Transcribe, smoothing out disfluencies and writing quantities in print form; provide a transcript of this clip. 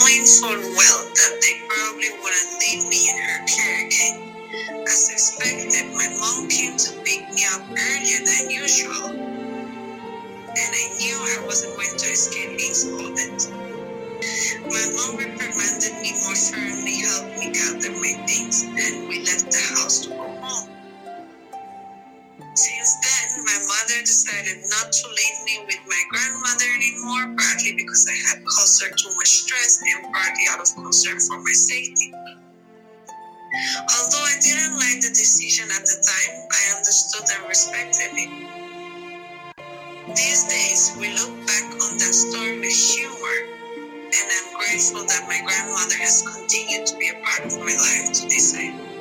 knowing full well that they probably wouldn't leave me in her care again. As expected, my mom came to pick me up earlier than usual, and I knew I wasn't going to escape being scolded. My mom reprimanded me more firmly, helped me gather my things, and we left the house to go home. Since then, my mother decided not to leave me with my grandmother anymore, partly because I had caused her too much stress and partly out of concern for my safety. Although I didn't like the decision at the time, I understood and respected it. These days, we look back on that story with humor, and I'm grateful that my grandmother has continued to be a part of my life to this day.